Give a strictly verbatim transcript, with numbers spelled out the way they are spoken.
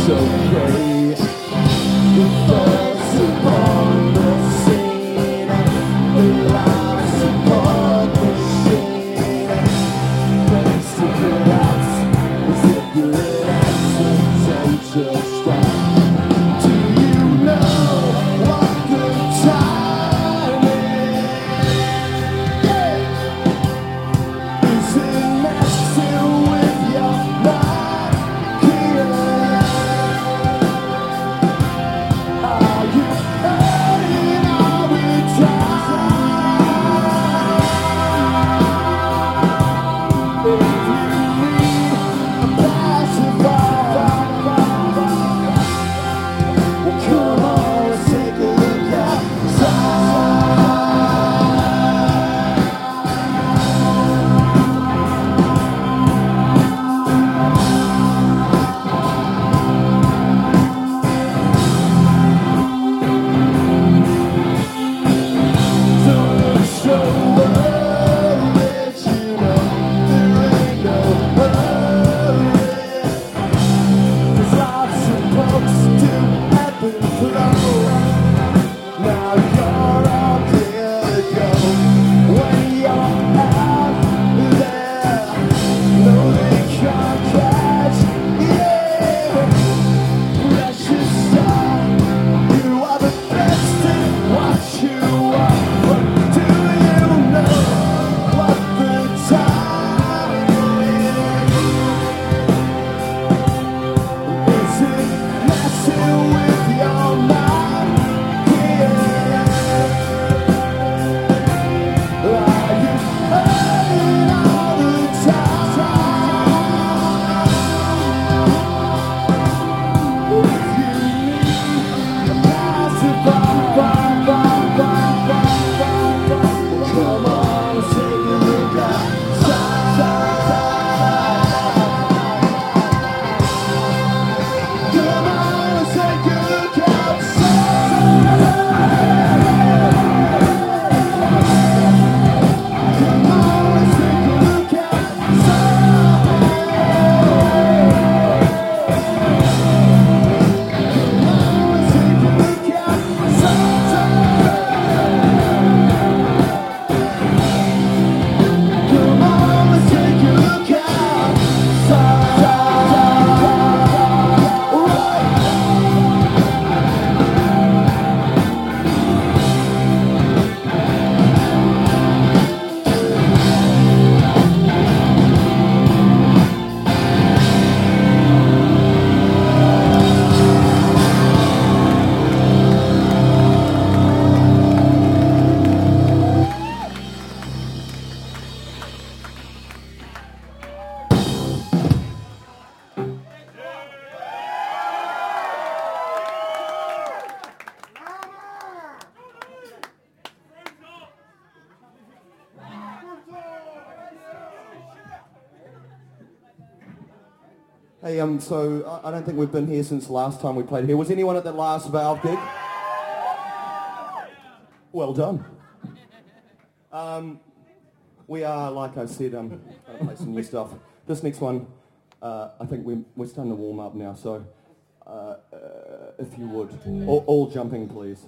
it's okay. The first upon the scene, the last upon the scene. Thanks to collapse, is it good accidental stuff? Do you know what the time is? Is it messing with your mind here? Are you hurting all the time? If you need a pacifier, well, come on, let's take a look outside. Don't look so worried, you know there ain't no hurry. There's lots of books to ebb and flow. Now you're all clear to go. When you're out there, no they can't catch you. Precious star, you are the best in what you are. But do you know what the time is? Is it messing with your mind here? Are you hurting all the time? If you need a pacifier, come on, let's take a look outside. Come on, let's take a look outside. Come on, let's take a look outside. Come on, let's take a look outside. Come on, let's take a look outside. Hey, um, so I I don't think we've been here since the last time we played here. Was anyone at that last Valve gig? Well done. Um, we are, like I said, um, going to play some new stuff. This next one, uh, I think we're, we're starting to warm up now, so uh, uh, if you would, all, all jumping, please.